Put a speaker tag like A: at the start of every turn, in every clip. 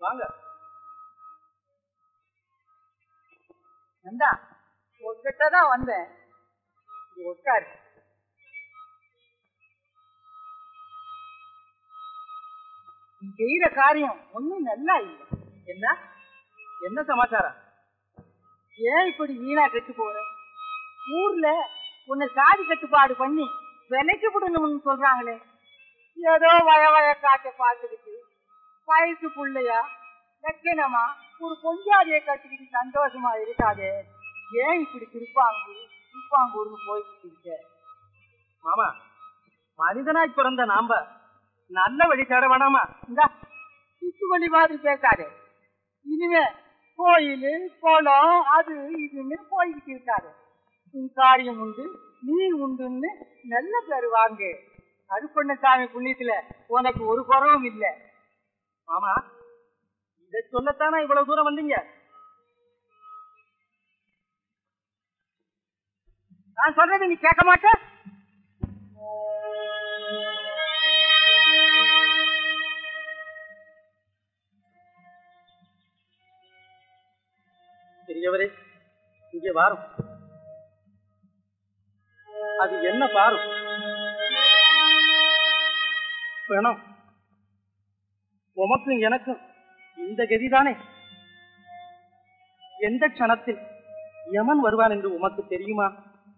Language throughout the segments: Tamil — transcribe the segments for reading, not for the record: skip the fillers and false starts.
A: வாங்க.
B: நந்தா, உங்ககிட்டதான் வந்தேன். உட்காரு. நீ செய்யற காரியம் ஒன்னும் நல்லா இல்லை.
A: என்ன என்ன சமாச்சாரம்?
B: ஏன் இப்படி வீணா கெட்டு போற? ஊர்ல உன்னை சாதி கட்டுப்பாடு பண்ணி விலைக்கு விடணும்னு சொல்றாங்களே. ஏதோ வய காட்ட பார்த்துக்கிட்டு வயசு புள்ளையா லட்சணமா ஒரு கொஞ்சாதியை கட்டிக்கிட்டு சந்தோஷமா இருக்காதே. ஏன் இப்படி திருப்பாங்கூர்னு போய்கிட்டு இருக்க?
A: மாமா, மனிதனாய் பிறந்த நாம நல்ல வழி தேட வேணாமா?
B: இந்த சுத்து வழி மாதிரி பேசாதே. இனிமே கோயில் குளம் அது இதுன்னு போய்கிட்டு இருக்காது. உன் காரியம் உண்டு, நீ உண்டுன்னு நல்ல பேரு வாங்கு. கருப்பண்ணசாமி புண்ணியத்துல உனக்கு ஒரு குறவும் இல்லை.
A: மாமா, இதை சொல்லத்தானே இவ்வளவு தூரம் வந்தீங்க?
B: நான் சொல்றது நீ கேட்க மாட்ட?
A: பெரியவரே, இங்கே வாரும். அது என்ன பாரும்? வேணும். உமக்கும் எனக்கும் இந்த கதிதானே. எந்த க்ஷணத்தில் யமன் வருவான் என்று உமக்கு தெரியுமா?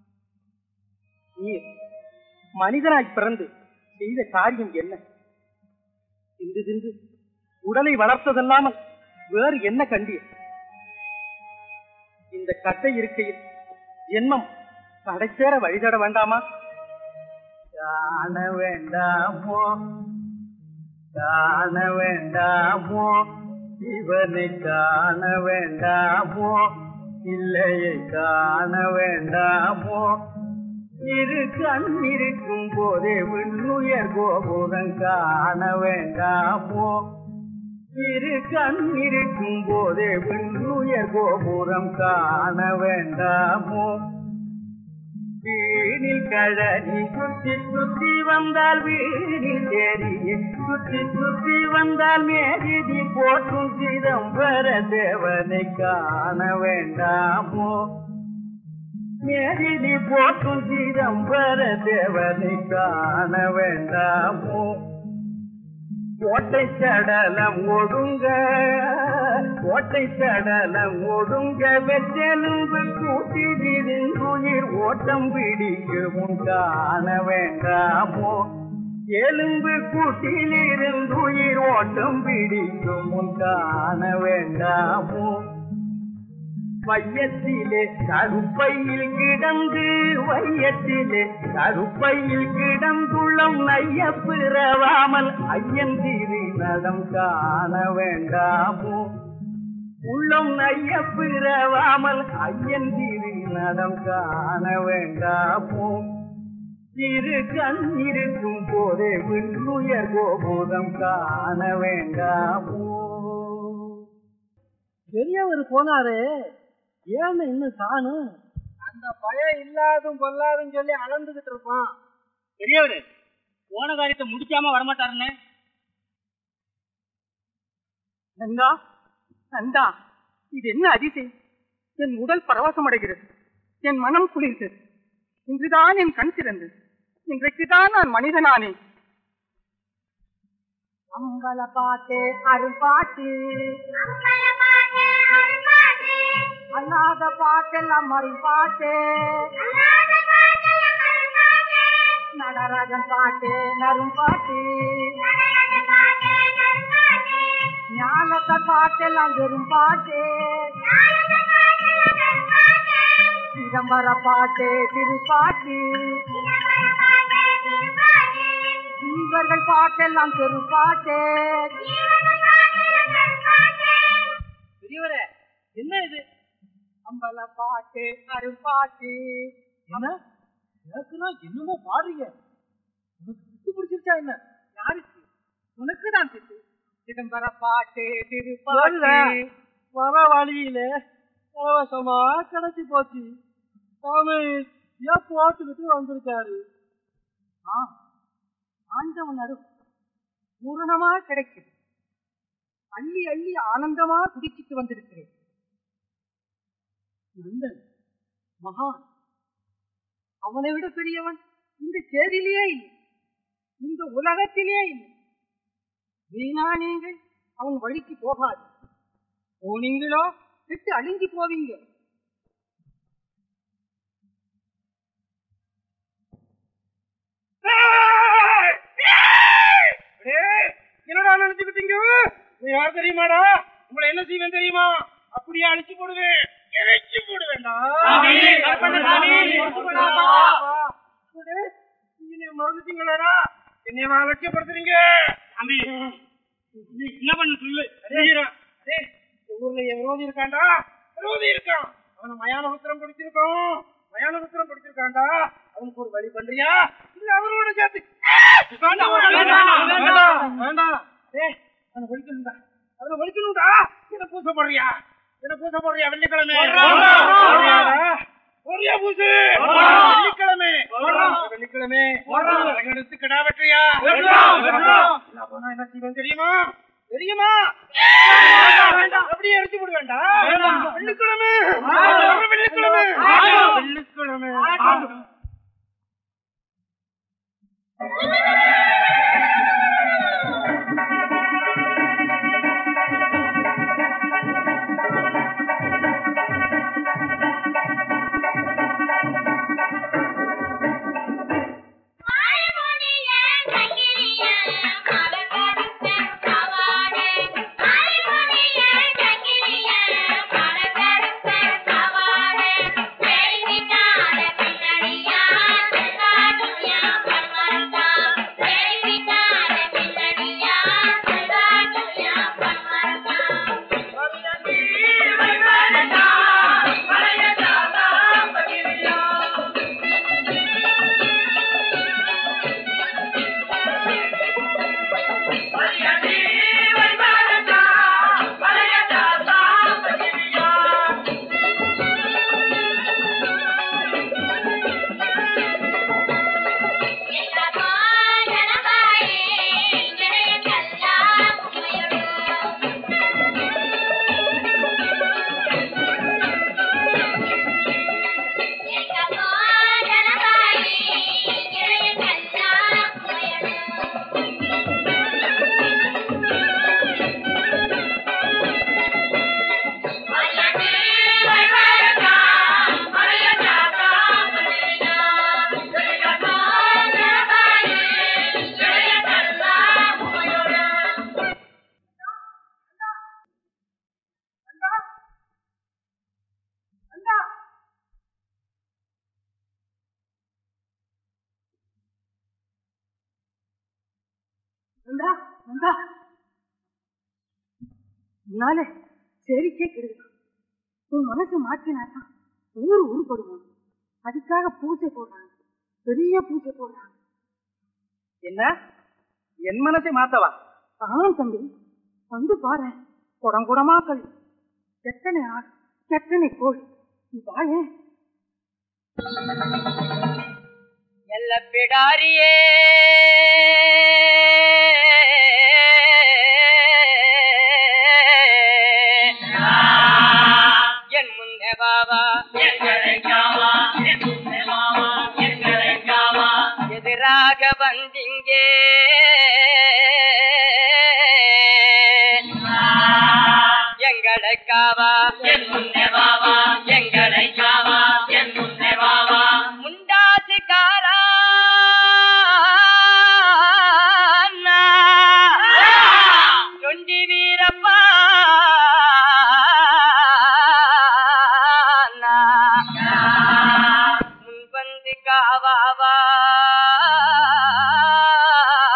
A: நீர் மனிதனாய் பிறந்து செய்த காரியம் என்ன? தின்று தின்று உடலை வளர்த்ததல்லாமல் வேறு என்ன கண்டீர்? இந்த கட்டை இருக்கையில் ஜென்மம் கடைசேர வழிதட வேண்டாமா?
C: காண வேண்டாமோ, காண வேண்டாமோ, இவனை காண வேண்டாமோ, இல்லையை காண வேண்டாமோ? இரு கண் இருக்கும் போதே விண்ணுயர் கோபுரம் காண வேண்டாமோ? இரு கண் இருக்கும் போதே விண்ணுயர் கோபுரம் காண வேண்டாமோ? வீணில் கழனி சுற்றி சுற்றி வந்தால் வீணில் தேடியே, சுற்றி சுற்றி வந்தால் மேதிதி போற்றும் சிதம்பர தேவனை காண வேண்டாமோ? மேதிதி போற்றும் சிதம்பர தேவனை காண வேண்டாமோ? கோட்டை சடலம் ஒடுங்க, கோட்டை சடலம் ஒடுங்க, வெற்றெலும்பு கூட்டிலிருந்துயிர் ஓட்டம் பிடிக்கும் காண வேண்டாமோ? எலும்பு கூட்டிலிருந்துயிர் ஓட்டம் பிடிக்கும் காண வேண்டாமோ? வையத்திலே கருப்பையில் கிடந்து, வையத்திலே கருப்பையில் கிடந்துள்ளம் நைய பிறவாமல் ஐயன் திரு நடம் காண வேண்டாமோ? உள்ளம் நைய பிறவாமல் ஐயன் திரு நடம் காண வேண்டாமோ? திரு கண் இருக்கும் போதே விண்ணுயர் கோபுரம் காண வேண்டாமோ?
A: பெரியவர் போனாரே, ஏன்னு இன்னும் காணும்?
B: அந்த பயம் இல்லாதும் பொல்லாதும் சொல்லி அளந்துகிட்டு இருப்பான்.
A: பெரியவரு போன காரியத்தை முடிக்காம வரமாட்டாருன்னு.
B: நந்தா, நந்தா, இது என்ன அதிசயம்! என் உடல் பரவசம் அடைகிறது, என் மனம் குளிர்ந்தது. இன்றுதான் என் கண் திறந்தது. இன்றைக்குதான் நான் மனிதனானேன். அம்பல பாட்டு அருள்பாட்டு, அல்லாத பாட்டெல்லாம் மறுபாட்டு, நடராஜன் பாட்டு நரும்பாட்டு, ஞானத்த பாட்டெல்லாம் வெறும் பாட்டு, சிதம்பர பாட்டு திருப்பாட்டு, இவர்கள் பாட்டெல்லாம் பெருப்பாட்டு.
A: பெரியவரே, என்ன இது?
B: அம்பல பாட்டு அருள்பாட்டு.
A: என்ன என்னமோ பாடுறீங்க? உனக்கு திட்டு பிடிச்சிருச்சா என்ன?
B: யாருக்கு? உனக்கு தான் திட்டு. சிதம்பர பாட்டு திருப்பாட்டு.
A: வர வழியில பரவசமா கிடைச்சி போச்சு. ஏன் போட்டுக்கிட்டு வந்திருக்காரு.
B: ஆண்டவன் அருள் பூரணமா கிடைக்குது. அள்ளி அள்ளி ஆனந்தமா குடிச்சிட்டு வந்திருக்கிறேன். நந்தன் மகான், அவனை விட பெரியவன் இந்த சேரிலேயே இல்லை, இந்த உலகத்திலே இல்லை. வீணா நீங்கள் அவன் வழிக்கு போகாது. போனீங்களோ விட்டு அழிஞ்சு போவீங்க.
A: என்னடா நினைச்சுக்கிட்டீங்க? நீ யார் தெரியுமாடா? உங்களை என்ன செய்வேன் தெரியுமா? அப்படியே அழிச்சு போடுவேன், இறைச்சி போடுவேன்டா. மறந்துட்டீங்களா? என்னைய லட்சியப்படுத்துறீங்க. என்ன பண்ண சொல்லு. ஊர்ல என் விரோதி இருக்காண்டா, விரோதி இருக்கான். அவனை மயான புத்திரம் பிடிச்சிருக்கோம், மயான புத்திரம் பிடிச்சிருக்காண்டா. அவனுக்கு ஒரு வழி பண்றியா? இல்ல அவரோட சேர்த்து ஒழிக்கணும்டா. என்ன பூச போடுறியா? என்ன பூச போடுறியா? வெள்ளிக்கிழமை பூசு. வெள்ளிக்கிழமை வெள்ளிக்கிழமை எடுத்து கிடா வெற்றியா? என்ன செய்வேன் தெரியுமா? தெரியுமா? அப்படியே அடிச்சு போட வேண்டாம். வெள்ளிக்கிழமை வெள்ளிக்கிழமை வெள்ளிக்கிழமை
B: உன்னால சரிக்கே கெடுக்கலாம். உன் மனசை மாற்றினாதான் ஊரு உருப்படுவான். அதுக்காக பூஜை போடுறாங்க, பெரிய பூஜை போடுறாங்க.
A: என்ன என் மனசை மாத்தவா?
B: ஆமாம் தம்பி, வந்து பாரு. குடம் குடமா கல், எத்தனை ஆள், எத்தனை கோழி. நீ வாயே.
C: எல்ல பிடாரியே என் முன்னே பாவா, எதிராக வந்திங்கே எங்களை காவா, என் முன்னே பாவா, எங்களை காவா, என் முன்னே பாவா. முண்டாசுக்காரா சொண்டி வீரப்பா முன்வந்து காவாவா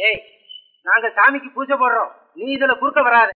A: ஏய், நாங்க சாமிக்கு பூஜை போடுறோம், நீ இதுல குறுக்க வராத.